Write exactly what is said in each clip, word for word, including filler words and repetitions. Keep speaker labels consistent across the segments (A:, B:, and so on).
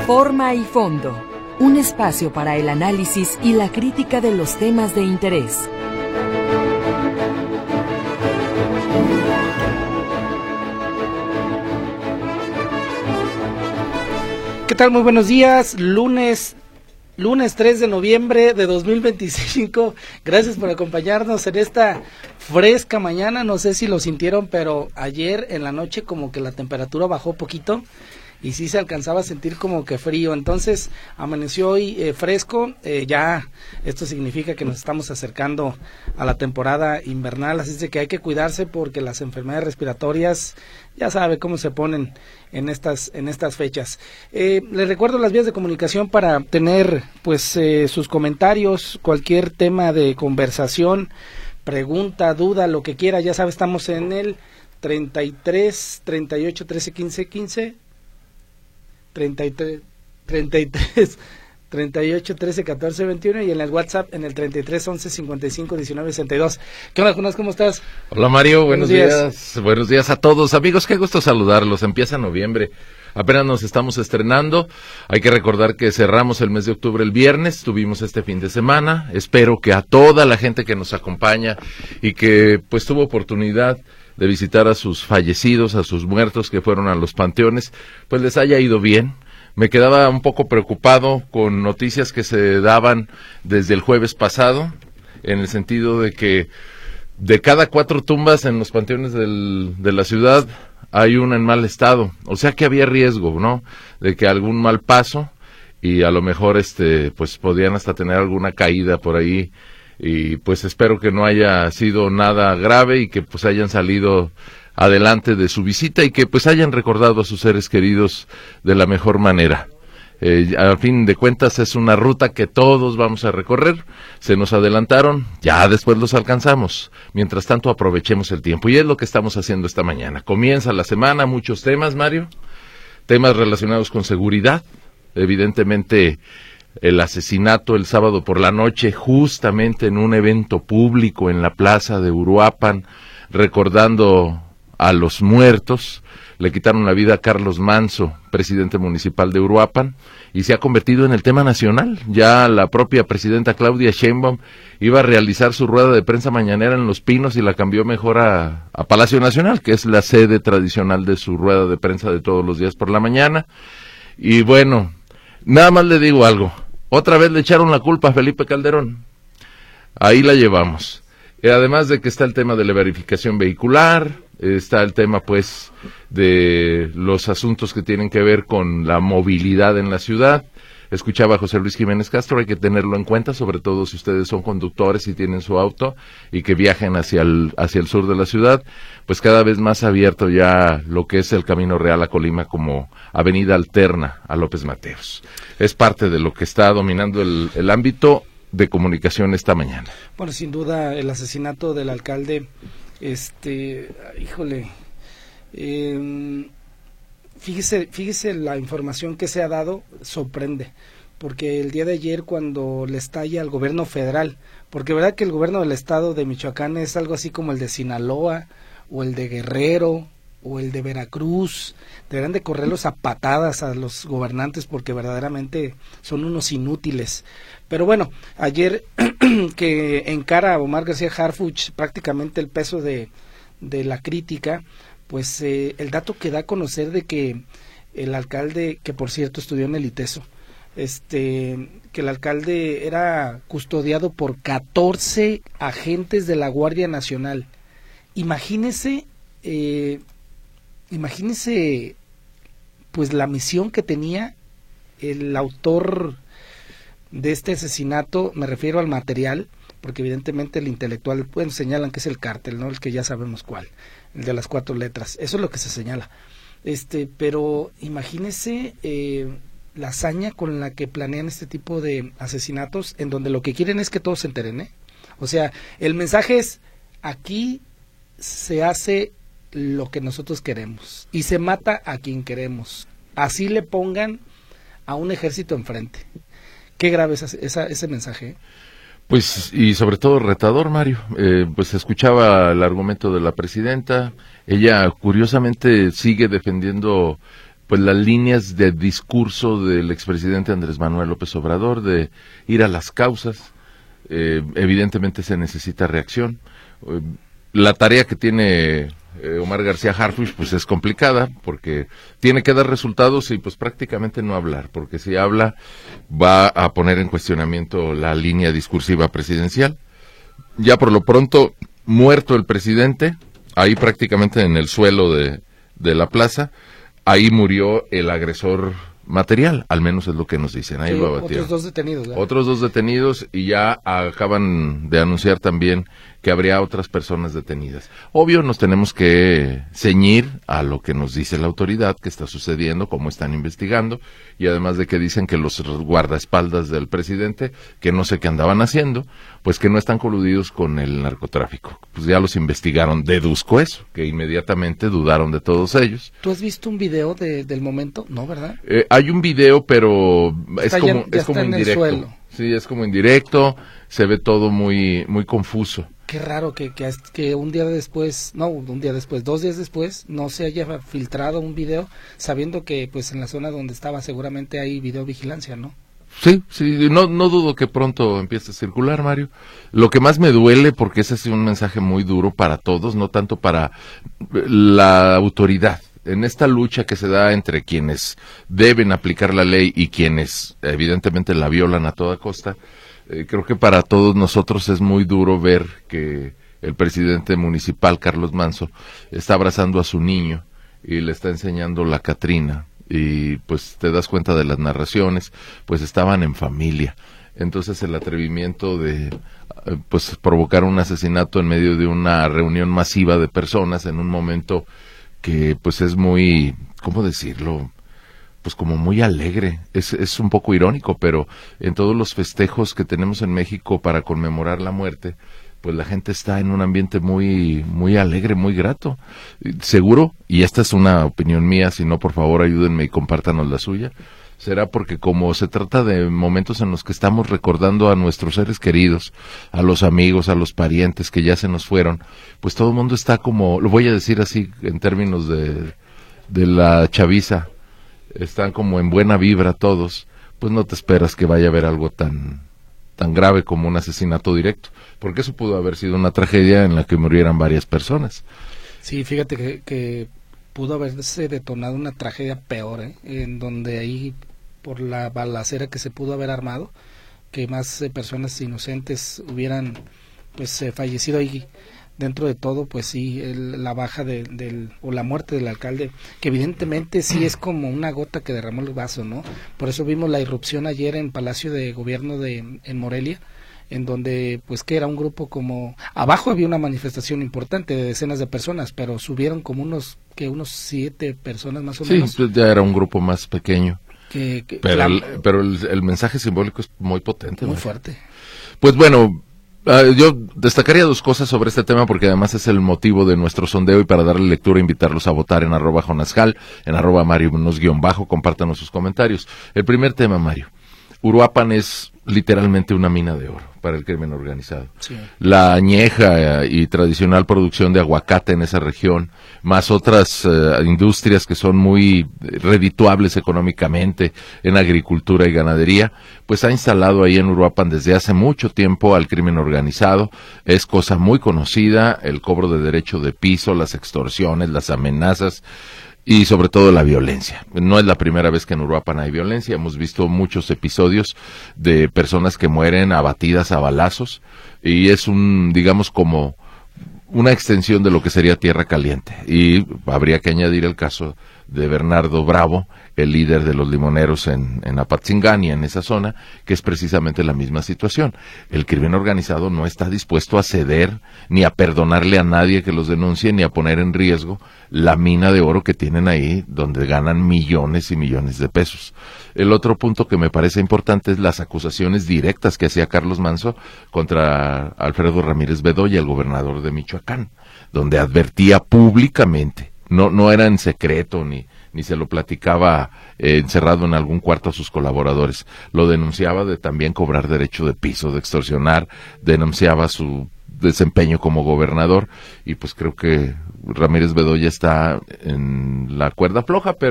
A: Forma y fondo, un espacio para el análisis y la crítica de los temas de interés.
B: ¿Qué tal? Muy buenos días, lunes, lunes tres de noviembre de dos mil veinticinco. Gracias por acompañarnos en esta fresca mañana. No sé si lo sintieron, pero ayer en la noche como que la temperatura bajó poquito y sí se alcanzaba a sentir como que frío. Entonces amaneció hoy eh, fresco. Eh, ya esto significa que nos estamos acercando a la temporada invernal, así es de que hay que cuidarse porque las enfermedades respiratorias ya sabe cómo se ponen en estas en estas fechas. Eh, les recuerdo las vías de comunicación para tener pues eh, sus comentarios, cualquier tema de conversación, pregunta, duda, lo que quiera. Ya sabe, estamos en el treinta y tres, treinta y ocho, trece, quince, quince, treinta y tres, treinta y tres, treinta y ocho, trece, catorce, veintiuno y en el WhatsApp en el treinta y tres, once, cincuenta y cinco, diecinueve, sesenta y dos. ¿Qué onda, Jonás? ¿Cómo estás?
C: Hola, Mario, buenos, buenos días. días. Buenos días a todos, amigos, qué gusto saludarlos. Empieza noviembre, apenas nos estamos estrenando. Hay que recordar que cerramos el mes de octubre el viernes, tuvimos este fin de semana. Espero que a toda la gente que nos acompaña y que pues tuvo oportunidad de visitar a sus fallecidos, a sus muertos que fueron a los panteones, pues les haya ido bien. Me quedaba un poco preocupado con noticias que se daban desde el jueves pasado, en el sentido de que de cada cuatro tumbas en los panteones del, de la ciudad hay una en mal estado, o sea que había riesgo, ¿no?, de que algún mal paso y a lo mejor este pues podían hasta tener alguna caída por ahí. Y pues espero que no haya sido nada grave y que pues hayan salido adelante de su visita y que pues hayan recordado a sus seres queridos de la mejor manera. Eh, al fin de cuentas es una ruta que todos vamos a recorrer, se nos adelantaron, ya después los alcanzamos. Mientras tanto aprovechemos el tiempo y es lo que estamos haciendo esta mañana. Comienza la semana, muchos temas, Mario, temas relacionados con seguridad, evidentemente el asesinato el sábado por la noche, justamente en un evento público en la plaza de Uruapan, recordando a los muertos. Le quitaron la vida a Carlos Manso, presidente municipal de Uruapan, y se ha convertido en el tema nacional. Ya la propia presidenta Claudia Sheinbaum iba a realizar su rueda de prensa mañanera en Los Pinos y la cambió mejor a, a Palacio Nacional, que es la sede tradicional de su rueda de prensa de todos los días por la mañana. Y bueno, nada más le digo algo, otra vez le echaron la culpa a Felipe Calderón, ahí la llevamos. Y además de que está el tema de la verificación vehicular, está el tema pues de los asuntos que tienen que ver con la movilidad en la ciudad. Escuchaba a José Luis Jiménez Castro, hay que tenerlo en cuenta, sobre todo si ustedes son conductores y tienen su auto y que viajen hacia el, hacia el sur de la ciudad, pues cada vez más abierto ya lo que es el Camino Real a Colima como avenida alterna a López Mateos. Es parte de lo que está dominando el, el ámbito de comunicación esta mañana.
B: Bueno, sin duda el asesinato del alcalde, este, híjole, eh, Fíjese, fíjese la información que se ha dado, sorprende, porque el día de ayer cuando le estalla al gobierno federal, porque verdad que el gobierno del estado de Michoacán es algo así como el de Sinaloa, o el de Guerrero, o el de Veracruz, deberán de correrlos a patadas a los gobernantes porque verdaderamente son unos inútiles. Pero bueno, ayer que encara a Omar García Harfuch prácticamente el peso de, de la crítica, pues eh, el dato que da a conocer de que el alcalde, que por cierto estudió en el ITESO, este, que el alcalde era custodiado por catorce agentes de la Guardia Nacional. Imagínese, eh, imagínese, pues la misión que tenía el autor de este asesinato, me refiero al material, porque evidentemente el intelectual, bueno, señalan que es el cártel, ¿no? El que ya sabemos cuál, el de las cuatro letras, eso es lo que se señala. Este, pero imagínese eh, la hazaña con la que planean este tipo de asesinatos, en donde lo que quieren es que todos se enteren, ¿eh? O sea, el mensaje es, aquí se hace lo que nosotros queremos, y se mata a quien queremos, así le pongan a un ejército enfrente. Qué grave es esa, ese mensaje, ¿eh?
C: Pues, y sobre todo retador, Mario. Eh, pues escuchaba el argumento de la presidenta. Ella, curiosamente, sigue defendiendo pues las líneas de discurso del expresidente Andrés Manuel López Obrador de ir a las causas. Eh, evidentemente se necesita reacción. Eh, la tarea que tiene eh, Omar García Harfuch pues es complicada porque tiene que dar resultados y pues prácticamente no hablar, porque si habla va a poner en cuestionamiento la línea discursiva presidencial. Ya por lo pronto, muerto el presidente, ahí prácticamente en el suelo de, de la plaza, ahí murió el agresor material, al menos es lo que nos dicen. Ahí
B: sí,
C: lo abatieron.
B: Otros dos detenidos. ¿verdad?
C: Otros dos detenidos y ya acaban de anunciar también que habría otras personas detenidas. Obvio, nos tenemos que ceñir a lo que nos dice la autoridad, que está sucediendo, cómo están investigando, y además de que dicen que los guardaespaldas del presidente, que no sé qué andaban haciendo, pues que no están coludidos con el narcotráfico. Pues ya los investigaron, deduzco eso, que inmediatamente dudaron de todos ellos.
B: ¿Tú has visto un video de, del momento? No, ¿verdad?
C: Eh, hay un video, pero es
B: está
C: como,
B: ya, ya
C: es como
B: está en
C: indirecto.
B: el suelo.
C: Sí, es como indirecto, se ve todo muy, muy confuso.
B: Qué raro que, que, que un día después, no, un día después, dos días después, no se haya filtrado un video, sabiendo que pues en la zona donde estaba seguramente hay videovigilancia, ¿no?
C: Sí, sí, no, no dudo que pronto empiece a circular, Mario. Lo que más me duele, porque ese es un mensaje muy duro para todos, no tanto para la autoridad. En esta lucha que se da entre quienes deben aplicar la ley y quienes evidentemente la violan a toda costa, eh, creo que para todos nosotros es muy duro ver que el presidente municipal, Carlos Manzo, está abrazando a su niño y le está enseñando la Catrina, y pues te das cuenta de las narraciones, pues estaban en familia. Entonces el atrevimiento de eh, pues provocar un asesinato en medio de una reunión masiva de personas en un momento que pues es muy, ¿cómo decirlo? Pues como muy alegre, es, es un poco irónico, pero en todos los festejos que tenemos en México para conmemorar la muerte, pues la gente está en un ambiente muy, muy alegre, muy grato. Seguro, y esta es una opinión mía, si no, por favor ayúdenme y compártanos la suya, será porque como se trata de momentos en los que estamos recordando a nuestros seres queridos, a los amigos, a los parientes que ya se nos fueron, pues todo el mundo está como, lo voy a decir así en términos de, de la chaviza, están como en buena vibra todos, pues no te esperas que vaya a haber algo tan, tan grave como un asesinato directo, porque eso pudo haber sido una tragedia en la que murieran varias personas.
B: Sí, fíjate que, que pudo haberse detonado una tragedia peor, ¿eh? En donde ahí, por la balacera que se pudo haber armado, que más eh, personas inocentes hubieran pues eh, fallecido ahí. Dentro de todo, pues sí, el, la baja de, del, o la muerte del alcalde, que evidentemente sí es como una gota que derramó el vaso, ¿no? Por eso vimos la irrupción ayer en Palacio de Gobierno de en Morelia, en donde pues que era un grupo como, abajo había una manifestación importante de decenas de personas, pero subieron como unos, que unos siete personas más o
C: sí,
B: menos.
C: Sí, ya era un grupo más pequeño.
B: Que, que,
C: pero
B: la,
C: el, pero el, el mensaje simbólico es muy potente.
B: Muy
C: ¿no?
B: fuerte.
C: Pues bueno, Uh, yo destacaría dos cosas sobre este tema porque además es el motivo de nuestro sondeo, y para darle lectura invitarlos a votar en arroba Jonascal, en arroba Mario Munoz guión bajo, compártanos sus comentarios. El primer tema, Mario, Uruapan es literalmente una mina de oro para el crimen organizado.
B: Sí.
C: La añeja y tradicional producción de aguacate en esa región, más otras uh, industrias que son muy redituables económicamente en agricultura y ganadería, pues ha instalado ahí en Uruapan desde hace mucho tiempo al crimen organizado. Es cosa muy conocida el cobro de derecho de piso, las extorsiones, las amenazas y sobre todo la violencia. No es la primera vez que en Uruapan hay violencia, hemos visto muchos episodios de personas que mueren abatidas a balazos, y es un, digamos, como una extensión de lo que sería Tierra Caliente. Y habría que añadir el caso de Bernardo Bravo, el líder de los limoneros en, en Apatzingán y en esa zona, que es precisamente la misma situación. El crimen organizado no está dispuesto a ceder, ni a perdonarle a nadie que los denuncie, ni a poner en riesgo la mina de oro que tienen ahí, donde ganan millones y millones de pesos. El otro punto que me parece importante es las acusaciones directas que hacía Carlos Manzo contra Alfredo Ramírez Bedoya, el gobernador de Michoacán, donde advertía públicamente, no, no era en secreto ni ni se lo platicaba eh, encerrado en algún cuarto a sus colaboradores, lo denunciaba de también cobrar derecho de piso, de extorsionar, denunciaba su desempeño como gobernador, y pues creo que Ramírez Bedoya está en la cuerda floja, pero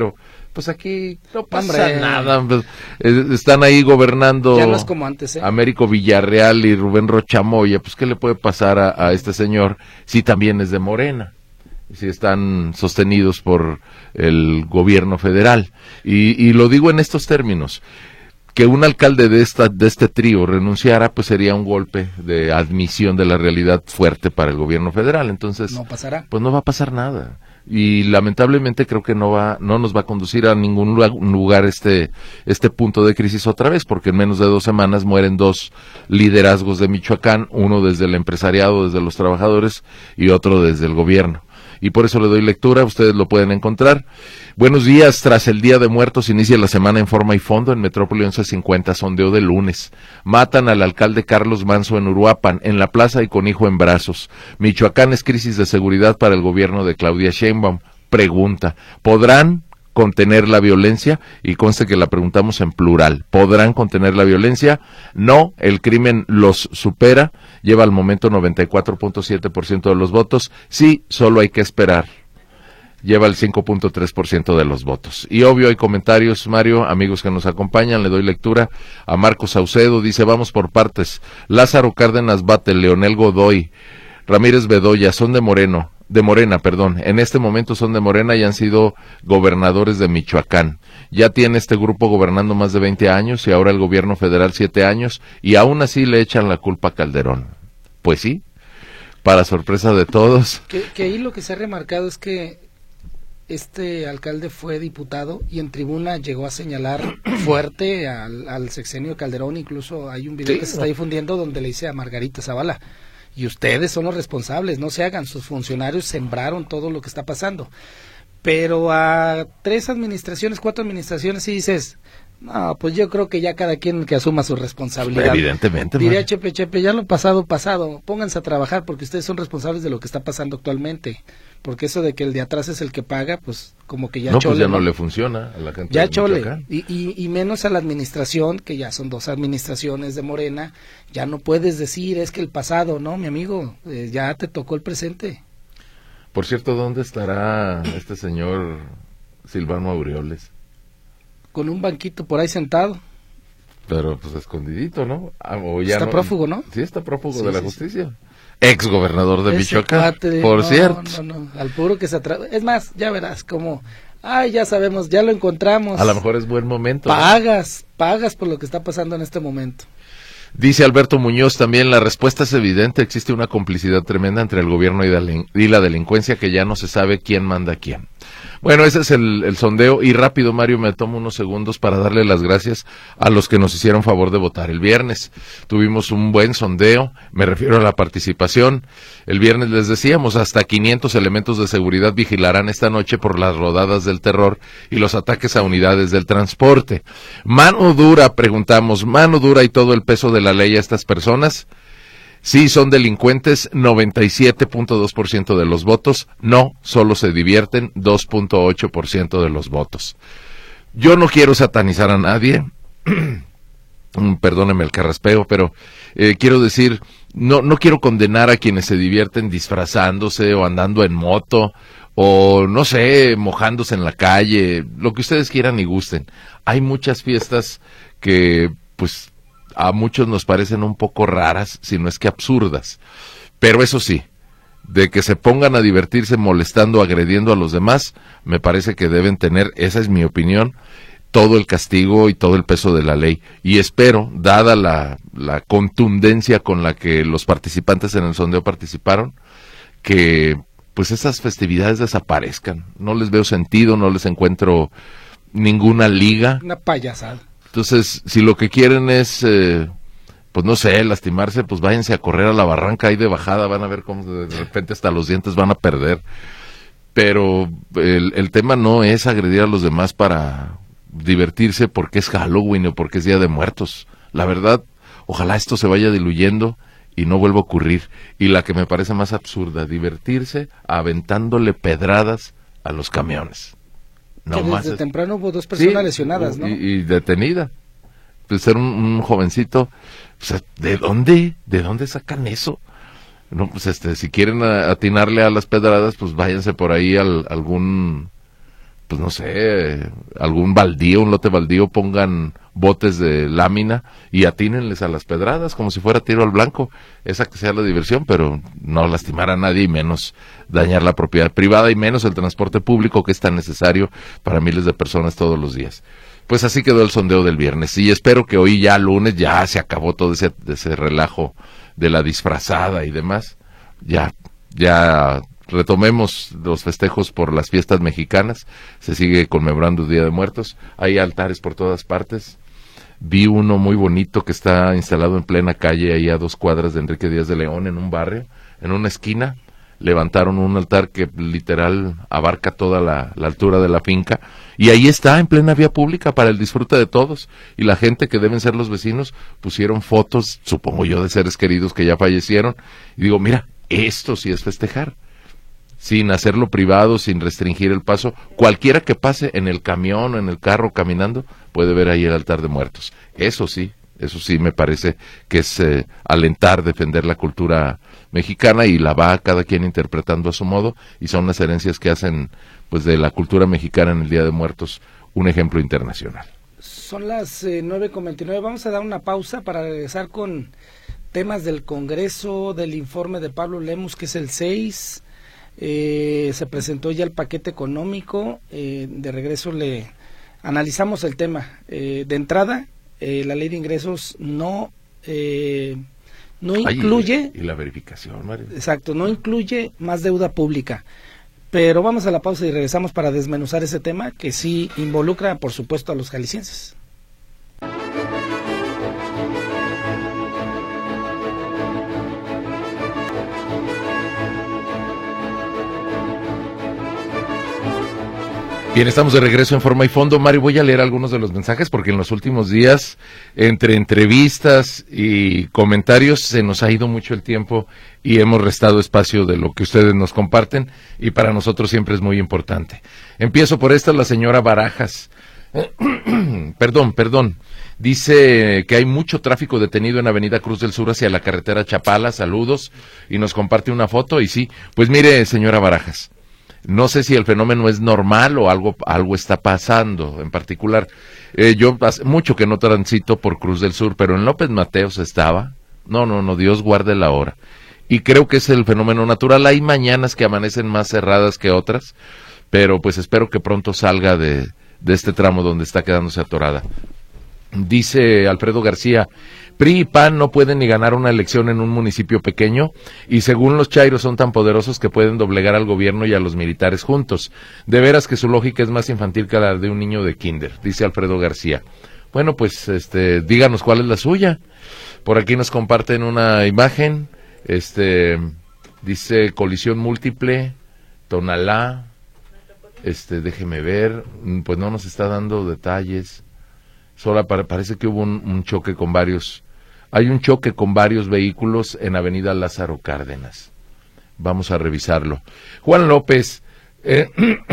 C: Pues aquí no pasa
B: Hombre.
C: nada. Pues, eh, están ahí gobernando.
B: Ya no es como antes, ¿eh?
C: Américo Villarreal y Rubén Rochamoya. Pues, ¿qué le puede pasar a, a este señor si también es de Morena? Si están sostenidos por el gobierno federal. Y, y lo digo en estos términos. Que un alcalde de esta de este trío renunciara, pues sería un golpe de admisión de la realidad fuerte para el gobierno federal. Entonces,
B: no pasará.
C: Pues no va a pasar nada. Y lamentablemente creo que no va no nos va a conducir a ningún lugar este este punto de crisis otra vez, porque en menos de dos semanas mueren dos liderazgos de Michoacán, uno desde el empresariado, desde los trabajadores, y otro desde el gobierno. Y por eso le doy lectura, ustedes lo pueden encontrar. Buenos días, tras el Día de Muertos inicia la semana en forma y fondo en Metrópoli once cincuenta, sondeo de lunes. Matan al alcalde Carlos Manso en Uruapan, en la plaza y con hijo en brazos. Michoacán es crisis de seguridad para el gobierno de Claudia Sheinbaum. Pregunta, ¿podrán contener la violencia? Y conste que la preguntamos en plural. ¿Podrán contener la violencia? No, el crimen los supera, lleva al momento noventa y cuatro punto siete por ciento de los votos. Sí, solo hay que esperar. Lleva el cinco punto tres por ciento de los votos. Y obvio hay comentarios, Mario, amigos que nos acompañan, le doy lectura a Marcos Saucedo, dice, vamos por partes. Lázaro Cárdenas Bate, Leonel Godoy, Ramírez Bedoya, son de Moreno, de Morena, perdón, en este momento son de Morena y han sido gobernadores de Michoacán. Ya tiene este grupo gobernando más de veinte años y ahora el gobierno federal siete años y aún así le echan la culpa a Calderón. Pues sí, para sorpresa de todos.
B: Que, que ahí lo que se ha remarcado es que este alcalde fue diputado y en tribuna llegó a señalar fuerte al, al sexenio de Calderón, incluso hay un video sí, que se está difundiendo donde le dice a Margarita Zavala, y ustedes son los responsables, no se hagan, sus funcionarios sembraron todo lo que está pasando. Pero a tres administraciones, cuatro administraciones, sí dices, no, pues yo creo que ya cada quien que asuma su responsabilidad.
C: Evidentemente.
B: Diría Chepe, Chepe, ya lo pasado, pasado, pónganse a trabajar porque ustedes son responsables de lo que está pasando actualmente. Porque eso de que el de atrás es el que paga, pues como que ya
C: no,
B: chole.
C: Pues ya no,
B: ¿no?
C: le funciona a la gente
B: ya
C: de
B: chole.
C: Michoacán.
B: Y, y, y menos a la administración, que ya son dos administraciones de Morena, ya no puedes decir, es que el pasado, no, mi amigo, eh, ya te tocó el presente.
C: Por cierto, ¿dónde estará este señor Silvano Aureoles?
B: Con un banquito por ahí sentado.
C: Pero pues escondidito, ¿no? Ah, o ya
B: está
C: no,
B: prófugo, ¿no?
C: Sí, está prófugo
B: sí,
C: de la
B: sí,
C: justicia. Sí. Ex gobernador de
B: Ese
C: Michoacán,
B: de,
C: por
B: no,
C: cierto.
B: No, no, al puro que se atrasa. Es más, ya verás como, ay, ya sabemos, ya lo encontramos.
C: A lo mejor es buen momento.
B: Pagas, ¿no? pagas por lo que está pasando en este momento.
C: Dice Alberto Muñoz también, la respuesta es evidente, existe una complicidad tremenda entre el gobierno y la delincuencia que ya no se sabe quién manda a quién. Bueno, ese es el, el sondeo y rápido, Mario, me tomo unos segundos para darle las gracias a los que nos hicieron favor de votar. El viernes tuvimos un buen sondeo, me refiero a la participación. El viernes les decíamos, hasta quinientos elementos de seguridad vigilarán esta noche por las rodadas del terror y los ataques a unidades del transporte. Mano dura, preguntamos, mano dura y todo el peso de la ley a estas personas. Sí, son delincuentes, noventa y siete punto dos por ciento de los votos. No, solo se divierten, dos punto ocho por ciento de los votos. Yo no quiero satanizar a nadie, perdóneme el carraspeo, pero eh, quiero decir, no, no quiero condenar a quienes se divierten disfrazándose o andando en moto o, no sé, mojándose en la calle, lo que ustedes quieran y gusten. Hay muchas fiestas que, pues, a muchos nos parecen un poco raras, si no es que absurdas, pero eso sí, de que se pongan a divertirse molestando, agrediendo a los demás, me parece que deben tener, esa es mi opinión, todo el castigo y todo el peso de la ley, y espero, dada la, la contundencia con la que los participantes en el sondeo participaron, que pues esas festividades desaparezcan, no les veo sentido, no les encuentro ninguna liga.
B: Una payasada.
C: Entonces, si lo que quieren es, eh, pues no sé, lastimarse, pues váyanse a correr a la barranca ahí de bajada, van a ver cómo de repente hasta los dientes van a perder. Pero el, el tema no es agredir a los demás para divertirse porque es Halloween o porque es Día de Muertos. La verdad, ojalá esto se vaya diluyendo y no vuelva a ocurrir. Y la que me parece más absurda, divertirse aventándole pedradas a los camiones.
B: No que desde es... temprano hubo dos personas sí, lesionadas, ¿no?
C: Y, y detenida. Pues ser un, un jovencito, o sea, ¿de dónde? ¿De dónde sacan eso? No, pues este, si quieren atinarle a las pedradas, pues váyanse por ahí al algún pues no sé, algún baldío, un lote baldío, pongan botes de lámina y atínenles a las pedradas como si fuera tiro al blanco. Esa que sea la diversión, pero no lastimar a nadie y menos dañar la propiedad privada y menos el transporte público que es tan necesario para miles de personas todos los días. Pues así quedó el sondeo del viernes y espero que hoy ya lunes ya se acabó todo ese, ese relajo de la disfrazada y demás. Ya, ya retomemos los festejos por las fiestas mexicanas, se sigue conmemorando el Día de Muertos, hay altares por todas partes. Vi uno muy bonito que está instalado en plena calle, ahí a dos cuadras de Enrique Díaz de León, en un barrio, en una esquina. Levantaron un altar que literal abarca toda la, la altura de la finca, y ahí está, en plena vía pública, para el disfrute de todos. Y la gente, que deben ser los vecinos, pusieron fotos, supongo yo, de seres queridos que ya fallecieron. Y digo, mira, esto sí es festejar. Sin hacerlo privado, sin restringir el paso. Cualquiera que pase en el camión, en el carro, caminando, puede ver ahí el altar de muertos. Eso sí, eso sí me parece que es eh, alentar, defender la cultura mexicana, y la va cada quien interpretando a su modo, y son las herencias que hacen pues de la cultura mexicana en el Día de Muertos un ejemplo internacional.
B: Son las eh, nueve con veintinueve, vamos a dar una pausa para regresar con temas del Congreso, del informe de Pablo Lemus, que es el seis. Eh, se presentó ya el paquete económico, eh, de regreso le analizamos el tema. Eh, de entrada, eh, la ley de ingresos no eh, no incluye...
C: Ay, y la verificación, Mario.
B: Exacto, no incluye más deuda pública. Pero vamos a la pausa y regresamos para desmenuzar ese tema que sí involucra, por supuesto, a los jaliscienses.
C: Bien, estamos de regreso en Forma y Fondo. Mario, voy a leer algunos de los mensajes porque en los últimos días, entre entrevistas y comentarios, se nos ha ido mucho el tiempo y hemos restado espacio de lo que ustedes nos comparten, y para nosotros siempre es muy importante. Empiezo por esta, la señora Barajas. perdón, perdón. Dice que hay mucho tráfico detenido en Avenida Cruz del Sur hacia la carretera Chapala. Saludos, y nos comparte una foto. Y sí, pues mire, señora Barajas, no sé si el fenómeno es normal o algo algo está pasando en particular. Eh, yo hace mucho que no transito por Cruz del Sur, pero en López Mateos estaba. No, no, no, Dios guarde la hora. Y creo que es el fenómeno natural. Hay mañanas que amanecen más cerradas que otras, pero pues espero que pronto salga de, de este tramo donde está quedándose atorada. Dice Alfredo García, P R I y P A N no pueden ni ganar una elección en un municipio pequeño, y según los chairos son tan poderosos que pueden doblegar al gobierno y a los militares juntos. De veras que su lógica es más infantil que la de un niño de kinder, dice Alfredo García. Bueno, pues este, díganos cuál es la suya. Por aquí nos comparten una imagen, este, dice colisión múltiple, Tonalá, este, déjeme ver, pues no nos está dando detalles. Solo parece que hubo un, un choque con varios, hay un choque con varios vehículos en Avenida Lázaro Cárdenas. Vamos a revisarlo. Juan López eh,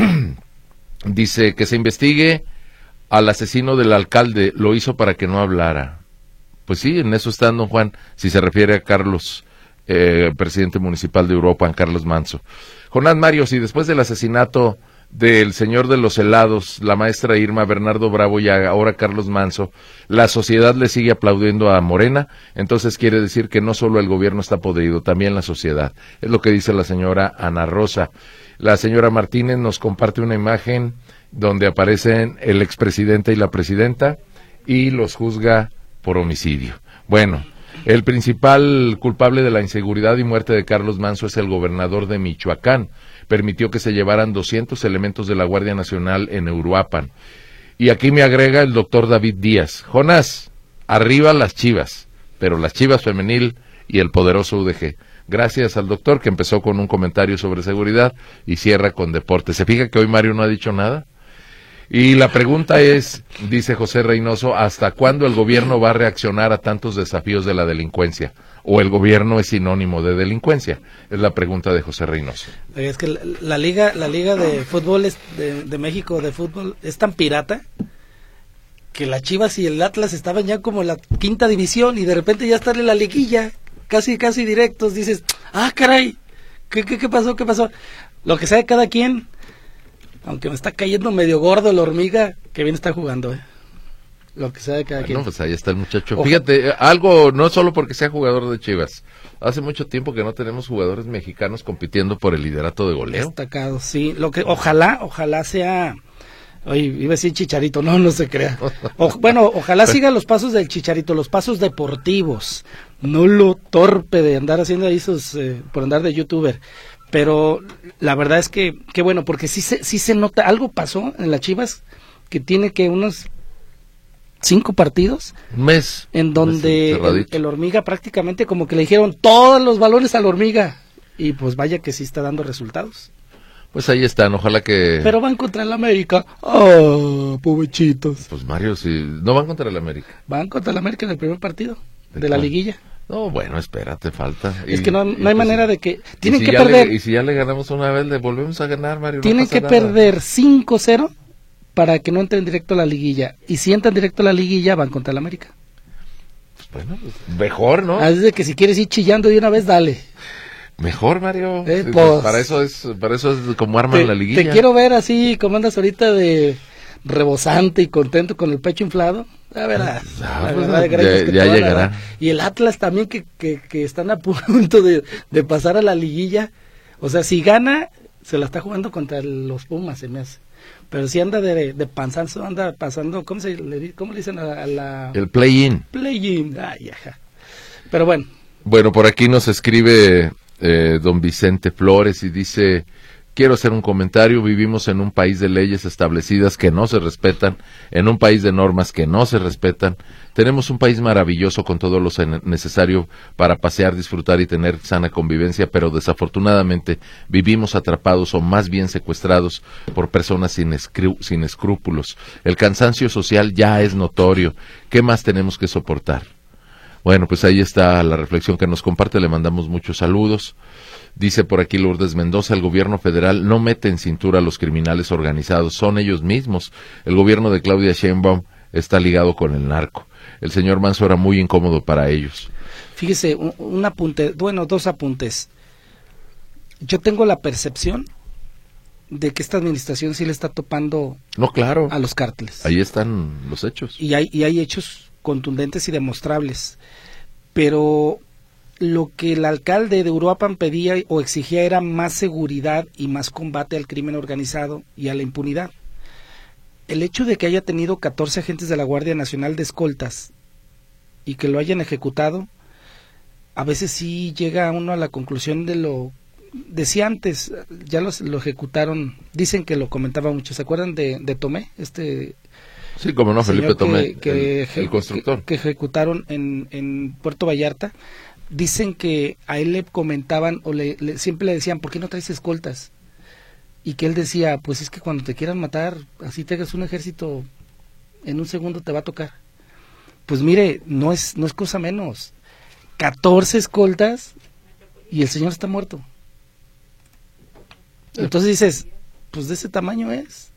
C: dice que se investigue al asesino del alcalde, lo hizo para que no hablara. Pues sí, en eso está don Juan, si se refiere a Carlos, eh, presidente municipal de Europa, Juan Carlos Manso. Jonás Mario, si después del asesinato del señor de los helados, la maestra Irma, Bernardo Bravo y ahora Carlos Manso, la sociedad le sigue aplaudiendo a Morena, entonces quiere decir que no solo el gobierno está podrido, también la sociedad. Es lo que dice la señora Ana Rosa. La señora Martínez nos comparte una imagen donde aparecen el expresidente y la presidenta y los juzga por homicidio. Bueno, el principal culpable de la inseguridad y muerte de Carlos Manso es el gobernador de Michoacán. Permitió que se llevaran doscientos elementos de la Guardia Nacional en Uruapan. Y aquí me agrega el doctor David Díaz. Jonás, arriba las Chivas, pero las Chivas femenil y el poderoso U D G. Gracias al doctor, que empezó con un comentario sobre seguridad y cierra con deporte. ¿Se fija que hoy Mario no ha dicho nada? Y la pregunta es, dice José Reynoso, ¿hasta cuándo el gobierno va a reaccionar a tantos desafíos de la delincuencia? ¿O el gobierno es sinónimo de delincuencia? Es la pregunta de José Reynoso.
B: Es que la, la liga la liga de fútbol es de, de México de fútbol es tan pirata que las Chivas y el Atlas estaban ya como en la quinta división y de repente ya están en la liguilla, casi casi directos. Dices, ah, caray, ¿qué, qué, qué pasó? ¿Qué pasó? Lo que sabe cada quien. aunque me está cayendo medio gordo la hormiga, que bien está jugando, ¿eh? Lo que sea de cada
C: bueno,
B: quien.
C: Pues ahí está el muchacho. Ojo. Fíjate, algo, no solo porque sea jugador de Chivas, hace mucho tiempo que no tenemos jugadores mexicanos compitiendo por el liderato de goleo.
B: Destacado, sí. Lo que, ojalá, ojalá sea... Oye, iba a decir Chicharito, no, no se crea. O, bueno, ojalá siga los pasos del Chicharito, los pasos deportivos, no lo torpe de andar haciendo ahí sus, eh, por andar de youtuber. Pero la verdad es que, que bueno, porque sí se, sí se nota, algo pasó en las Chivas, que tiene que unos cinco partidos.
C: Un mes.
B: En donde el, el Hormiga prácticamente como que le dijeron todos los balones al Hormiga. Y pues vaya que sí está dando resultados.
C: Pues ahí están, ojalá que...
B: Pero van contra el América. ¡Oh, pobrecitos!
C: Pues Mario, si no van contra el América.
B: Van contra el América en el primer partido de, de la liguilla.
C: No, bueno, espérate, falta.
B: Es
C: y,
B: que no, no hay
C: pues,
B: manera de que... Tienen
C: si
B: que perder...
C: Le, y si ya le ganamos una vez, le volvemos a ganar, Mario.
B: Tienen
C: no
B: que
C: nada.
B: perder cinco cero para que no entren directo a la liguilla. Y si entran directo a la liguilla, van contra el América.
C: Pues bueno, pues, mejor, ¿no?
B: Así de que si quieres ir chillando de una vez, dale.
C: Mejor, Mario.
B: Eh,
C: sí,
B: pues,
C: para eso es para eso es como arman
B: te,
C: la liguilla.
B: Te quiero ver así, como andas ahorita de rebosante y contento con el pecho inflado. La verdad.
C: Ah,
B: la
C: pues,
B: verdad de
C: ya,
B: que
C: ya
B: te
C: llegará.
B: dar. Y el Atlas también, que, que, que están a punto de, de pasar a la liguilla. O sea, si gana, se la está jugando contra los Pumas, se me hace. Pero si anda de, de panzazo, anda pasando, ¿cómo se le, cómo le dicen a la, a la...
C: El play-in.
B: Play-in, ay, ajá. Pero bueno.
C: Bueno, por aquí nos escribe eh, don Vicente Flores y dice, quiero hacer un comentario, vivimos en un país de leyes establecidas que no se respetan, en un país de normas que no se respetan, tenemos un país maravilloso con todo lo necesario para pasear, disfrutar y tener sana convivencia, pero desafortunadamente vivimos atrapados o más bien secuestrados por personas sin, escru- sin escrúpulos. El cansancio social ya es notorio, ¿qué más tenemos que soportar? Bueno, pues ahí está la reflexión que nos comparte, le mandamos muchos saludos. Dice por aquí Lourdes Mendoza, el gobierno federal no mete en cintura a los criminales organizados, son ellos mismos. El gobierno de Claudia Sheinbaum está ligado con el narco. El señor Manso era muy incómodo para ellos.
B: Fíjese, un, un apunte, bueno, dos apuntes. Yo tengo la percepción de que esta administración sí le está topando
C: no, claro.
B: a los cárteles.
C: Ahí están los hechos.
B: Y hay, y hay hechos contundentes y demostrables. Pero lo que el alcalde de Uruapan pedía o exigía era más seguridad y más combate al crimen organizado y a la impunidad. El hecho de que haya tenido catorce agentes de la Guardia Nacional de escoltas y que lo hayan ejecutado, a veces sí llega uno a la conclusión de lo... Decía antes, ya los, lo ejecutaron, dicen que lo comentaba mucho, ¿se acuerdan de, de Tomé? Este...
C: Sí, como no, Felipe Tomé,
B: que, que,
C: el, el constructor.
B: Que, que ejecutaron en, en Puerto Vallarta. Dicen que a él le comentaban o le, le, siempre le decían, ¿por qué no traes escoltas? Y que él decía, pues es que cuando te quieran matar, así tengas un ejército, en un segundo te va a tocar. Pues mire, no es, no es cosa menos. catorce escoltas y el señor está muerto. Entonces dices, pues de ese tamaño es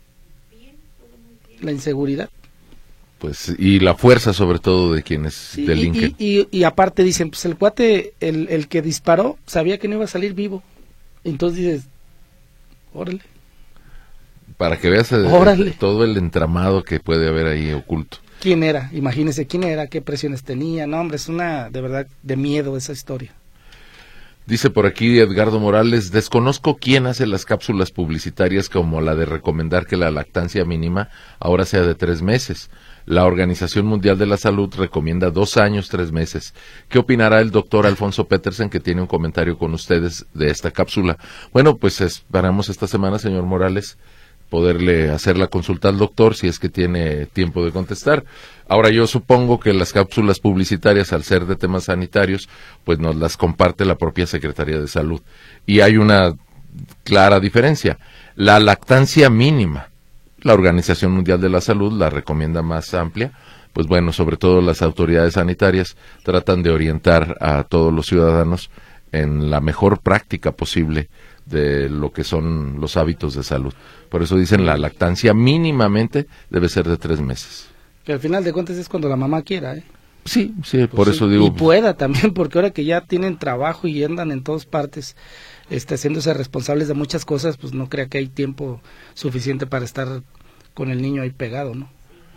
B: la inseguridad.
C: Pues, y la fuerza sobre todo de quienes
B: sí,
C: delinquen.
B: Y, y, y aparte dicen, pues el cuate, el, el que disparó, sabía que no iba a salir vivo. Entonces dices, órale.
C: Para que veas el,
B: órale.
C: todo el entramado que puede haber ahí oculto.
B: ¿Quién era? Imagínese quién era, qué presiones tenía. No, hombre, es una, de verdad, de miedo esa historia.
C: Dice por aquí Edgardo Morales, desconozco quién hace las cápsulas publicitarias como la de recomendar que la lactancia mínima ahora sea de tres meses. La Organización Mundial de la Salud recomienda dos años, tres meses. ¿Qué opinará el doctor Alfonso Petersen, que tiene un comentario con ustedes de esta cápsula? Bueno, pues esperamos esta semana, señor Morales, poderle hacer la consulta al doctor si es que tiene tiempo de contestar. Ahora yo supongo que las cápsulas publicitarias, al ser de temas sanitarios, pues nos las comparte la propia Secretaría de Salud. Y hay una clara diferencia. La lactancia mínima, la Organización Mundial de la Salud la recomienda más amplia, pues bueno, sobre todo las autoridades sanitarias tratan de orientar a todos los ciudadanos en la mejor práctica posible de lo que son los hábitos de salud. Por eso dicen la lactancia mínimamente debe ser de tres meses.
B: Que al final de cuentas es cuando la mamá quiera, ¿eh?
C: Sí, sí,
B: pues
C: por
B: sí,
C: eso digo.
B: Y pueda también, porque ahora que ya tienen trabajo y andan en todas partes, este, haciéndose responsables de muchas cosas, pues no crea que hay tiempo suficiente para estar con el niño ahí pegado, ¿no?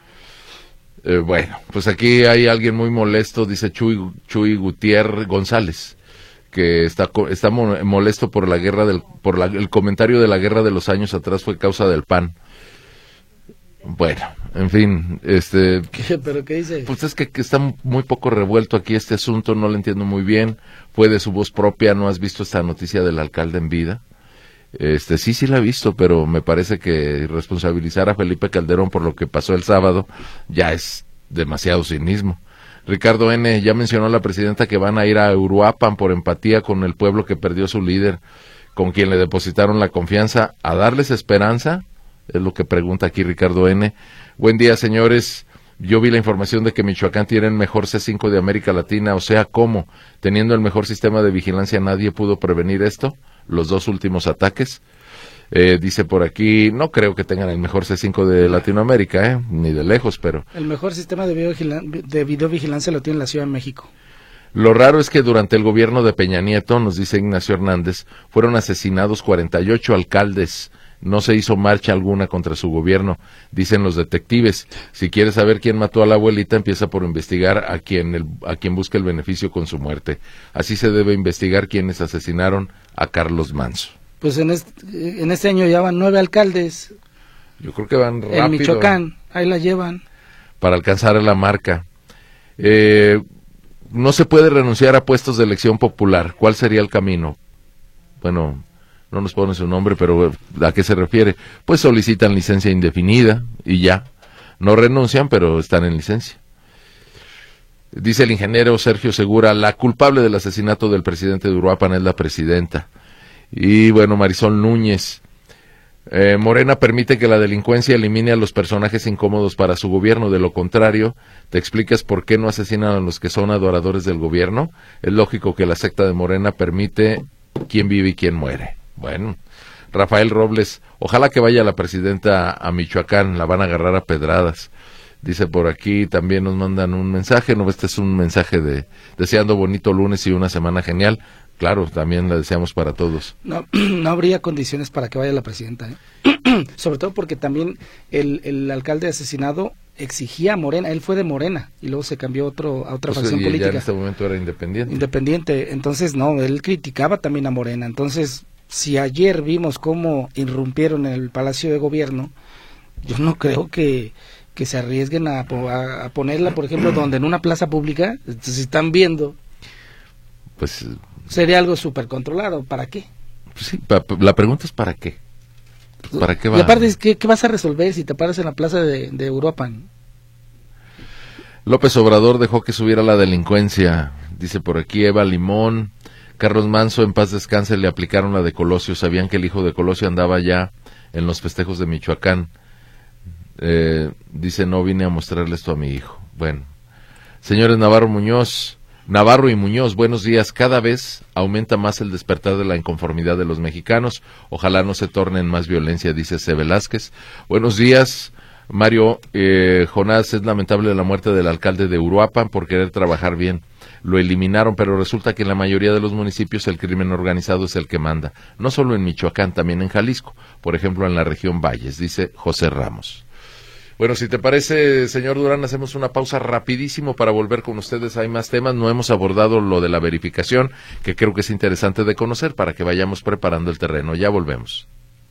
C: Eh, bueno, pues aquí hay alguien muy molesto, dice Chuy, Chuy Gutiérrez González, que está está molesto por la guerra del por la, el comentario de la guerra de los años atrás fue causa del P A N. Bueno, en fin, este
B: ¿Qué, pero qué dice?
C: Pues es que, que está muy poco revuelto aquí este asunto, no lo entiendo muy bien. Fue de su voz propia, ¿no has visto esta noticia del alcalde en vida? Este sí, sí la he visto, pero me parece que responsabilizar a Felipe Calderón por lo que pasó el sábado ya es demasiado cinismo. Ricardo N. ya mencionó la presidenta que van a ir a Uruapan por empatía con el pueblo que perdió a su líder, con quien le depositaron la confianza, a darles esperanza, es lo que pregunta aquí Ricardo N. Buen día, señores. Yo vi la información de que Michoacán tiene el mejor C cinco de América Latina, o sea, ¿cómo? Teniendo el mejor sistema de vigilancia, ¿nadie pudo prevenir esto? Los dos últimos ataques. Eh, dice por aquí, no creo que tengan el mejor C cinco de Latinoamérica, ¿eh? Ni de lejos, pero...
B: El mejor sistema de, videovigilan de videovigilancia lo tiene la Ciudad de México.
C: Lo raro es que durante el gobierno de Peña Nieto, nos dice Ignacio Hernández, fueron asesinados cuarenta y ocho alcaldes. No se hizo marcha alguna contra su gobierno, dicen los detectives. Si quieres saber quién mató a la abuelita, empieza por investigar a quien, el, a quien busca el beneficio con su muerte. Así se debe investigar quienes asesinaron a Carlos Manso.
B: Pues en este, en este año ya van nueve alcaldes.
C: Yo creo que van rápido.
B: En Michoacán, ahí la llevan.
C: Para alcanzar la marca. Eh, no se puede renunciar a puestos de elección popular. ¿Cuál sería el camino? Bueno... no nos pone su nombre, pero ¿a qué se refiere? Pues solicitan licencia indefinida y ya. No renuncian, pero están en licencia. Dice el ingeniero Sergio Segura, la culpable del asesinato del presidente de Uruapan es la presidenta. Y bueno, Marisol Núñez, eh, Morena permite que la delincuencia elimine a los personajes incómodos para su gobierno. De lo contrario, ¿te explicas por qué no asesinan a los que son adoradores del gobierno? Es lógico que la secta de Morena permite quién vive y quién muere. Bueno, Rafael Robles, ojalá que vaya la presidenta a Michoacán, la van a agarrar a pedradas. Dice por aquí, también nos mandan un mensaje, no, este es un mensaje de deseando bonito lunes y una semana genial. Claro, también la deseamos para todos.
B: No, no habría condiciones para que vaya la presidenta, ¿eh? Sobre todo porque también el, el alcalde asesinado exigía a Morena, él fue de Morena y luego se cambió otro, a otra
C: pues
B: facción
C: y
B: política.
C: Ya en este momento era independiente.
B: Independiente, entonces no, él criticaba también a Morena, entonces... Si ayer vimos cómo irrumpieron en el Palacio de Gobierno, yo no creo que, que se arriesguen a, a, a ponerla, por ejemplo, donde en una plaza pública, si están viendo,
C: pues
B: sería algo súper controlado. ¿Para qué?
C: Pues sí, pa, la pregunta es ¿para qué? ¿Para qué va?
B: Y aparte, ¿qué, qué vas a resolver si te paras en la plaza de, de Uruapan?
C: López Obrador dejó que subiera la delincuencia, dice por aquí Eva Limón. Carlos Manso, en paz descanse, le aplicaron la de Colosio. Sabían que el hijo de Colosio andaba ya en los festejos de Michoacán. Eh, dice, no vine a mostrarle esto a mi hijo. Bueno, señores Navarro Muñoz, Navarro y Muñoz, buenos días. Cada vez aumenta más el despertar de la inconformidad de los mexicanos. Ojalá no se torne en más violencia, dice C. Velázquez. Buenos días, Mario. Eh, Jonás, es lamentable la muerte del alcalde de Uruapan por querer trabajar bien. Lo eliminaron, pero resulta que en la mayoría de los municipios el crimen organizado es el que manda. No solo en Michoacán, también en Jalisco. Por ejemplo, en la región Valles, dice José Ramos. Bueno, si te parece, señor Durán, hacemos una pausa rapidísimo para volver con ustedes. Hay más temas. No hemos abordado lo de la verificación, que creo que es interesante de conocer para que vayamos preparando el terreno. Ya volvemos.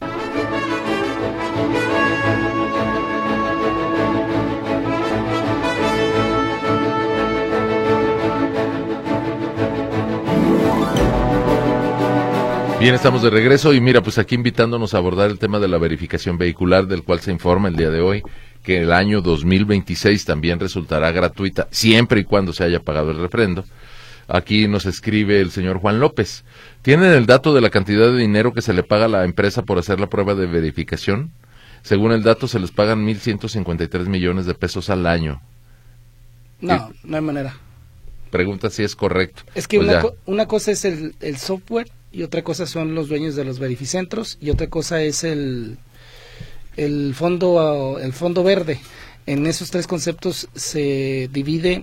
C: Bien, estamos de regreso y mira, pues aquí invitándonos a abordar el tema de la verificación vehicular, del cual se informa el día de hoy que el año dos mil veintiséis también resultará gratuita, siempre y cuando se haya pagado el refrendo. Aquí nos escribe el señor Juan López. ¿Tienen el dato de la cantidad de dinero que se le paga a la empresa por hacer la prueba de verificación? Según el dato, se les pagan mil ciento cincuenta y tres millones de pesos al año.
B: No, y no hay manera.
C: Pregunta si es correcto.
B: Es que
C: pues
B: una, co una cosa es el, el software y otra cosa son los dueños de los verificentros y otra cosa es el, el fondo el fondo verde. En esos tres conceptos se divide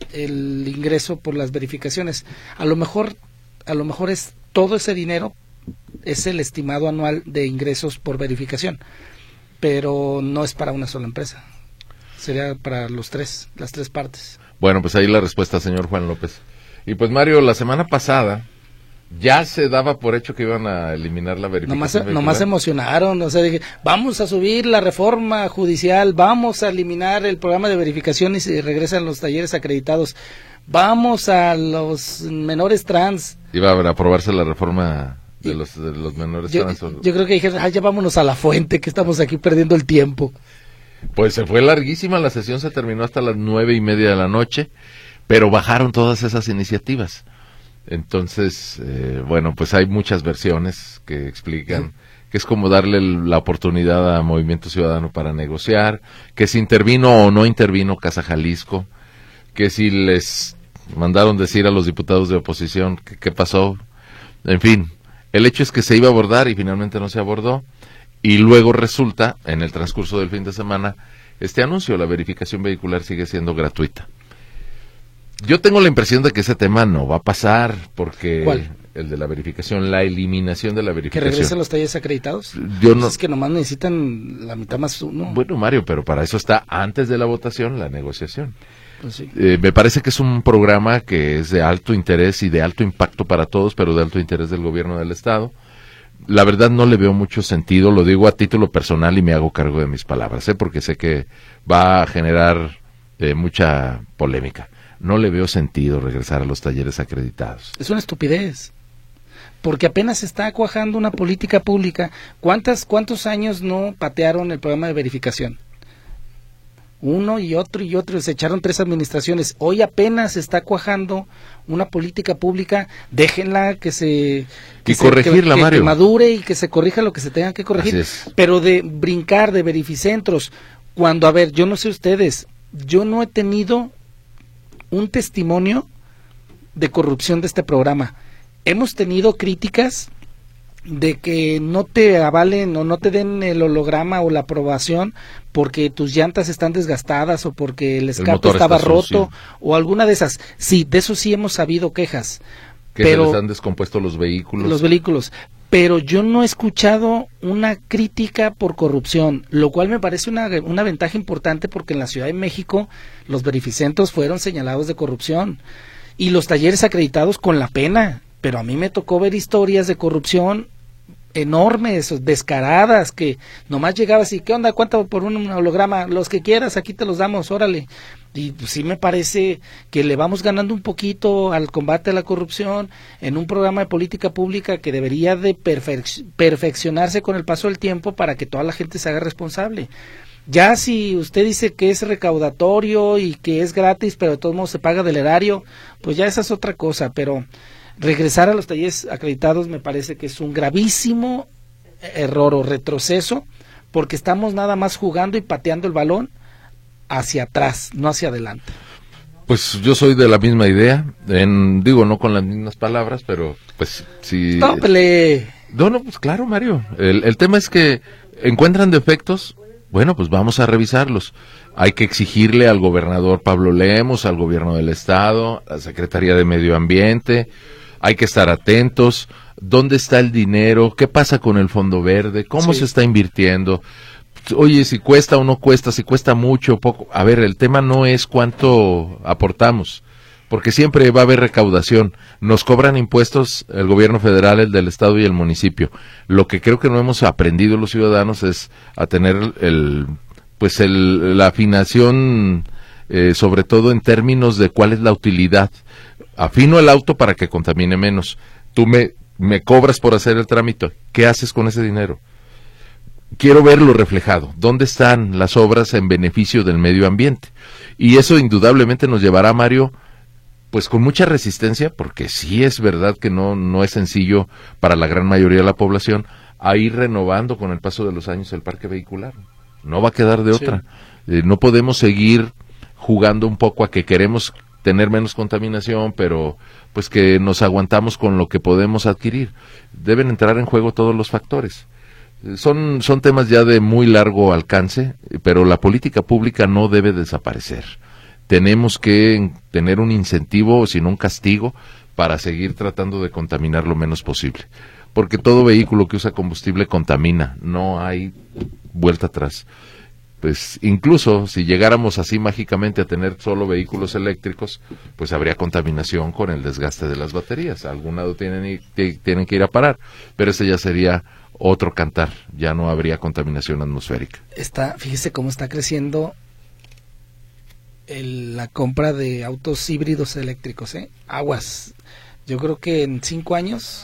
B: el ingreso por las verificaciones. A lo mejor, a lo mejor es todo ese dinero, es el estimado anual de ingresos por verificación, pero no es para una sola empresa, sería para los tres, las tres partes.
C: Bueno, pues ahí la respuesta, señor Juan López. Y pues Mario, la semana pasada ya se daba por hecho que iban a eliminar la verificación
B: nomás,
C: vehicular.
B: Nomás se emocionaron, o sea, dije, vamos a subir la reforma judicial, vamos a eliminar el programa de verificación y se regresan los talleres acreditados, vamos a los menores trans.
C: Iba a aprobarse la reforma de los, de los menores
B: yo,
C: trans.
B: Yo creo que dijeron, ah, ya vámonos a la fuente, que estamos aquí perdiendo el tiempo.
C: Pues se fue larguísima, la sesión se terminó hasta las nueve y media de la noche, pero bajaron todas esas iniciativas. Entonces, eh, bueno, pues hay muchas versiones que explican que es como darle la oportunidad a Movimiento Ciudadano para negociar, que si intervino o no intervino Casa Jalisco, que si les mandaron decir a los diputados de oposición que qué pasó, en fin, el hecho es que se iba a abordar y finalmente no se abordó, y luego resulta, en el transcurso del fin de semana, este anuncio, la verificación vehicular sigue siendo gratuita. Yo tengo la impresión de que ese tema no va a pasar, porque...
B: ¿Cuál?
C: El de la verificación, la eliminación de la verificación.
B: ¿Que regresen los talleres acreditados?
C: Yo no...
B: Es que nomás necesitan la mitad más uno.
C: Bueno, Mario, pero para eso está antes de la votación la negociación.
B: Pues sí.
C: Eh, me parece que es un programa que es de alto interés y de alto impacto para todos, pero de alto interés del gobierno del Estado. La verdad no le veo mucho sentido, lo digo a título personal y me hago cargo de mis palabras, ¿eh? Porque sé que va a generar eh, mucha polémica. No le veo sentido regresar a los talleres acreditados.
B: Es una estupidez, porque apenas se está cuajando una política pública. ¿Cuántas, cuántos años no patearon el programa de verificación? Uno y otro y otro, se echaron tres administraciones. Hoy apenas se está cuajando una política pública, déjenla que se...
C: Que y
B: se,
C: corregirla,
B: que,
C: Mario.
B: Que madure y que se corrija lo que se tenga que corregir. Pero de brincar de verificentros, cuando, a ver, yo no sé ustedes, yo no he tenido un testimonio de corrupción de este programa. Hemos tenido críticas de que no te avalen o no te den el holograma o la aprobación porque tus llantas están desgastadas o porque el escape el estaba está roto sucio, o alguna de esas. Sí, de eso sí hemos sabido quejas.
C: Que
B: pero,
C: se les han descompuesto los vehículos.
B: Los vehículos. Pero yo no he escuchado una crítica por corrupción, lo cual me parece una, una ventaja importante porque en la Ciudad de México los verificentros fueron señalados de corrupción y los talleres acreditados con la pena, pero a mí me tocó ver historias de corrupción enormes, descaradas, que nomás llegabas y ¿qué onda? ¿Cuánto por un holograma? Los que quieras, aquí te los damos, órale. Y pues, sí me parece que le vamos ganando un poquito al combate a la corrupción en un programa de política pública que debería de perfec- perfeccionarse con el paso del tiempo para que toda la gente se haga responsable. Ya si usted dice que es recaudatorio y que es gratis, pero de todos modos se paga del erario, pues ya esa es otra cosa, pero regresar a los talleres acreditados me parece que es un gravísimo error o retroceso, porque estamos nada más jugando y pateando el balón hacia atrás, no hacia adelante.
C: Pues yo soy de la misma idea, en, digo, no con las mismas palabras, pero pues si...
B: ¡Tópele!
C: No, no, pues claro, Mario, el, el tema es que encuentran defectos, bueno, pues vamos a revisarlos. Hay que exigirle al gobernador Pablo Lemos, al gobierno del Estado, a la Secretaría de Medio Ambiente, hay que estar atentos, ¿dónde está el dinero? ¿Qué pasa con el Fondo Verde? ¿Cómo sí. se está invirtiendo? Oye, si cuesta o no cuesta, si cuesta mucho o poco. A ver, el tema no es cuánto aportamos, porque siempre va a haber recaudación. Nos cobran impuestos el gobierno federal, el del Estado y el municipio. Lo que creo que no hemos aprendido los ciudadanos es a tener el, pues el, la afinación, eh, sobre todo en términos de cuál es la utilidad. Afino el auto para que contamine menos. Tú me, me cobras por hacer el trámite. ¿Qué haces con ese dinero? Quiero verlo reflejado. ¿Dónde están las obras en beneficio del medio ambiente? Y eso indudablemente nos llevará, Mario, pues con mucha resistencia, porque sí es verdad que no, no es sencillo para la gran mayoría de la población, a ir renovando con el paso de los años el parque vehicular. No va a quedar de otra. Sí. Eh, no podemos seguir jugando un poco a que queremos tener menos contaminación, pero pues que nos aguantamos con lo que podemos adquirir. Deben entrar en juego todos los factores. Son, son temas ya de muy largo alcance, pero la política pública no debe desaparecer. tenemos que tener un incentivo, sino un castigo, para seguir tratando de contaminar lo menos posible. Porque todo vehículo que usa combustible contamina, no hay vuelta atrás. Pues incluso si llegáramos así mágicamente a tener solo vehículos eléctricos, pues habría contaminación con el desgaste de las baterías. A algún lado tienen, tienen que ir a parar, pero ese ya sería otro cantar, ya no habría contaminación atmosférica.
B: Está, fíjese cómo está creciendo el, la compra de autos híbridos eléctricos, ¿eh? Aguas. Yo creo que en cinco años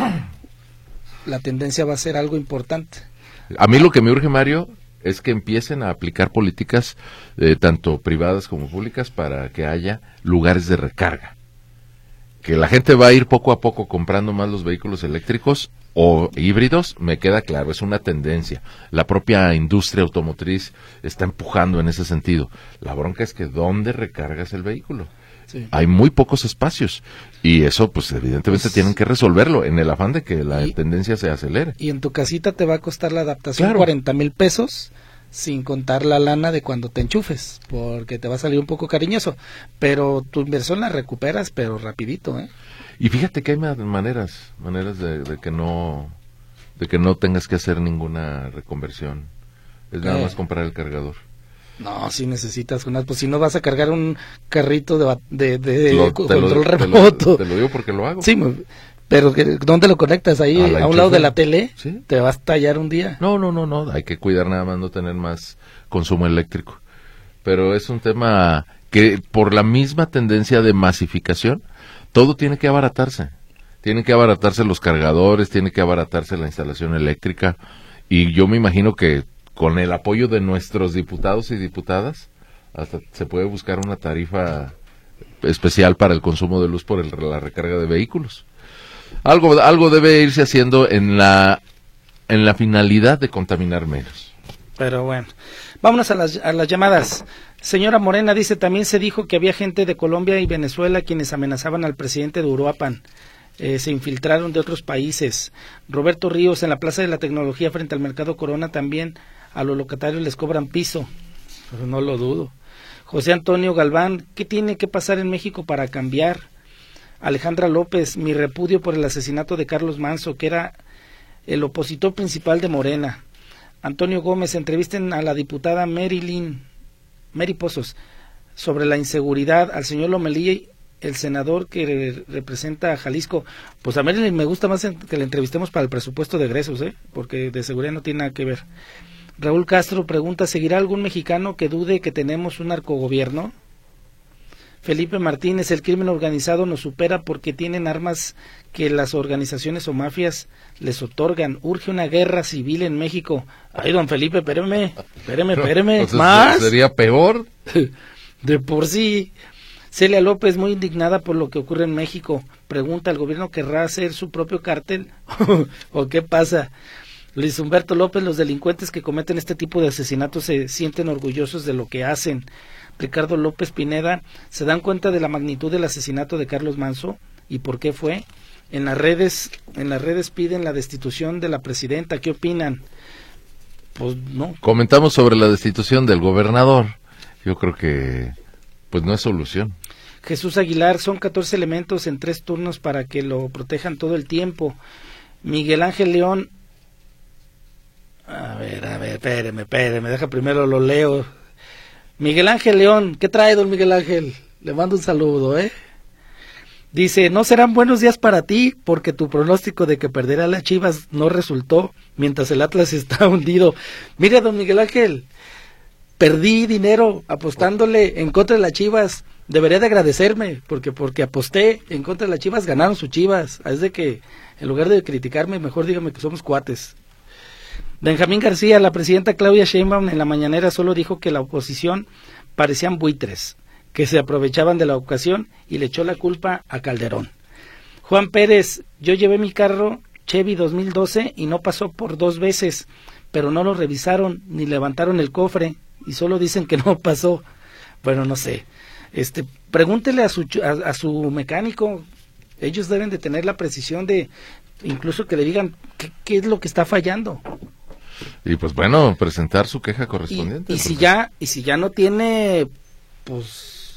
B: la tendencia va a ser algo importante.
C: A mí lo que me urge, Mario, es que empiecen a aplicar políticas eh, tanto privadas como públicas para que haya lugares de recarga. Que la gente va a ir poco a poco comprando más los vehículos eléctricos o híbridos, me queda claro, es una tendencia. La propia industria automotriz está empujando en ese sentido. La bronca es que ¿dónde recargas el vehículo? Sí. Hay muy pocos espacios y eso pues evidentemente pues, tienen que resolverlo en el afán de que la y, tendencia se acelere.
B: Y en tu casita te va a costar la adaptación claro. cuarenta mil pesos, sin contar la lana de cuando te enchufes, porque te va a salir un poco cariñoso, pero tu inversión la recuperas, pero rapidito, ¿eh?
C: Y fíjate que hay maneras, maneras de, de que no, de que no tengas que hacer ninguna reconversión. Es nada eh. más comprar el cargador.
B: No, si necesitas unas, pues si no vas a cargar un carrito de, de, de lo, control lo, remoto.
C: Te lo, te lo digo porque lo hago.
B: Sí, pero ¿dónde lo conectas? Ahí a, a un lado de la tele,
C: ¿sí?
B: Te vas a tallar un día.
C: No, no, no, no, hay que cuidar nada más no tener más consumo eléctrico. Pero es un tema que por la misma tendencia de masificación, todo tiene que abaratarse. Tienen que abaratarse los cargadores, tiene que abaratarse la instalación eléctrica y yo me imagino que con el apoyo de nuestros diputados y diputadas, hasta se puede buscar una tarifa especial para el consumo de luz por el, la recarga de vehículos. Algo, algo debe irse haciendo en la, en la finalidad de contaminar menos.
B: Pero bueno, vámonos a las, a las llamadas. Señora Morena dice, también se dijo que había gente de Colombia y Venezuela quienes amenazaban al presidente de Uruapan. Eh, se infiltraron de otros países. Roberto Ríos, en la Plaza de la Tecnología frente al Mercado Corona también a los locatarios les cobran piso, pero no lo dudo. José Antonio Galván, ¿qué tiene que pasar en México para cambiar? Alejandra López, mi repudio por el asesinato de Carlos Manso, que era el opositor principal de Morena. Antonio Gómez, entrevisten a la diputada Marilyn, Mary Pozos, sobre la inseguridad, al señor Lomelí, el senador que re representa a Jalisco. Pues a Marilyn me gusta más que le entrevistemos para el presupuesto de egresos, ¿eh? Porque de seguridad no tiene nada que ver. Raúl Castro pregunta, ¿seguirá algún mexicano que dude que tenemos un narcogobierno? Felipe Martínez, el crimen organizado nos supera porque tienen armas que las organizaciones o mafias les otorgan. Urge una guerra civil en México. Ay, don Felipe, espéreme, espéreme, espéreme.
C: Entonces,
B: ¿más?
C: ¿sería peor?
B: De por sí. Celia López, muy indignada por lo que ocurre en México. Pregunta, ¿el gobierno querrá hacer su propio cártel? ¿O qué pasa? Luis Humberto López, los delincuentes que cometen este tipo de asesinatos se sienten orgullosos de lo que hacen. Ricardo López Pineda, ¿se dan cuenta de la magnitud del asesinato de Carlos Manso y por qué fue? En las redes, en las redes piden la destitución de la presidenta, ¿qué opinan? Pues no.
C: Comentamos sobre la destitución del gobernador. Yo creo que pues no es solución.
B: Jesús Aguilar, son catorce elementos en tres turnos para que lo protejan todo el tiempo. Miguel Ángel León, a ver, a ver, espéreme, espéreme, deja primero lo leo. Miguel Ángel León, ¿qué trae, don Miguel Ángel? Le mando un saludo, ¿eh? Dice, no serán buenos días para ti, porque tu pronóstico de que perderá las Chivas no resultó, mientras el Atlas está hundido. Mire, don Miguel Ángel, perdí dinero apostándole en contra de las Chivas. Debería de agradecerme, porque porque aposté en contra de las Chivas, ganaron sus Chivas. Es de que, en lugar de criticarme, mejor dígame que somos cuates. Benjamín García, la presidenta Claudia Sheinbaum en la mañanera solo dijo que la oposición parecían buitres, que se aprovechaban de la ocasión y le echó la culpa a Calderón. Juan Pérez, yo llevé mi carro Chevy dos mil doce y no pasó por dos veces, pero no lo revisaron ni levantaron el cofre y solo dicen que no pasó. Bueno, no sé. Este, pregúntele a su a, a su mecánico. Ellos deben de tener la precisión de incluso que le digan qué, qué es lo que está fallando.
C: Y pues bueno, presentar su queja correspondiente.
B: Y, y si ya y si ya no tiene pues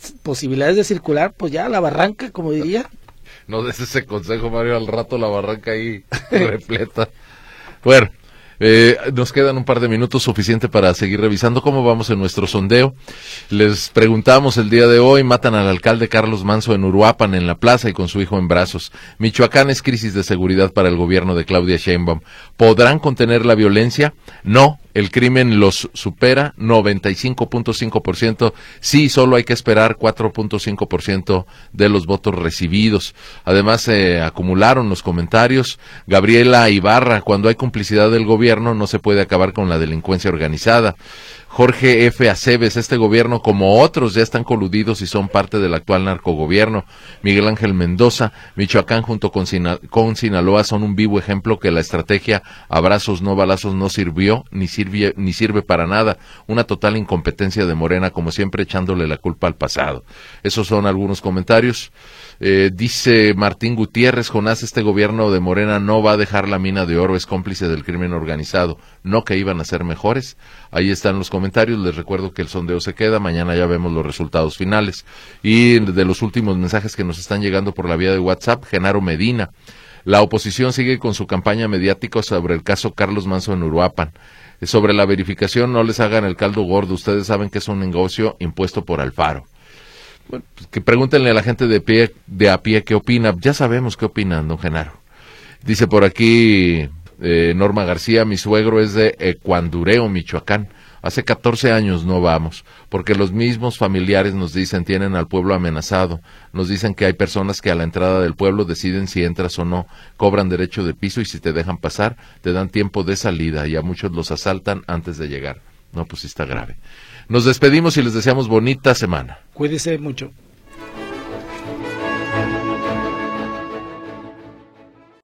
B: posibilidades de circular, pues ya la barranca, como diría.
C: No des ese consejo, Mario, al rato la barranca ahí repleta. Bueno, eh, nos quedan un par de minutos suficiente para seguir revisando cómo vamos en nuestro sondeo. Les preguntamos el día de hoy, matan al alcalde Carlos Manso en Uruapan, en la plaza y con su hijo en brazos. Michoacán es crisis de seguridad para el gobierno de Claudia Sheinbaum. ¿Podrán contener la violencia? No. El crimen los supera, noventa y cinco punto cinco por ciento. Sí, solo hay que esperar cuatro punto cinco por ciento de los votos recibidos. Además, se eh, acumularon los comentarios. Gabriela Ibarra, cuando hay complicidad del gobierno, no se puede acabar con la delincuencia organizada. Jorge F. Aceves, este gobierno, como otros, ya están coludidos y son parte del actual narcogobierno. Miguel Ángel Mendoza, Michoacán junto con, Sina- con Sinaloa son un vivo ejemplo que la estrategia abrazos no balazos no sirvió, ni sirve, ni sirve para nada. Una total incompetencia de Morena, como siempre echándole la culpa al pasado. Esos son algunos comentarios. Eh, dice Martín Gutiérrez, Jonás, este gobierno de Morena no va a dejar la mina de oro, es cómplice del crimen organizado, no que iban a ser mejores. Ahí están los comentarios, les recuerdo que el sondeo se queda, mañana ya vemos los resultados finales. Y de los últimos mensajes que nos están llegando por la vía de WhatsApp, Genaro Medina, la oposición sigue con su campaña mediática sobre el caso Carlos Manso en Uruapan. Sobre la verificación, no les hagan el caldo gordo, ustedes saben que es un negocio impuesto por Alfaro. Bueno, pues que pregúntenle a la gente de pie, de a pie qué opina. Ya sabemos qué opinan, don Genaro. Dice por aquí eh, Norma García, mi suegro es de Ecuandureo, Michoacán. Hace catorce años no vamos, porque los mismos familiares nos dicen, tienen al pueblo amenazado. Nos dicen que hay personas que a la entrada del pueblo deciden si entras o no, cobran derecho de piso y si te dejan pasar, te dan tiempo de salida y a muchos los asaltan antes de llegar. No, pues sí está grave. Nos despedimos y les deseamos bonita semana.
B: Cuídese mucho.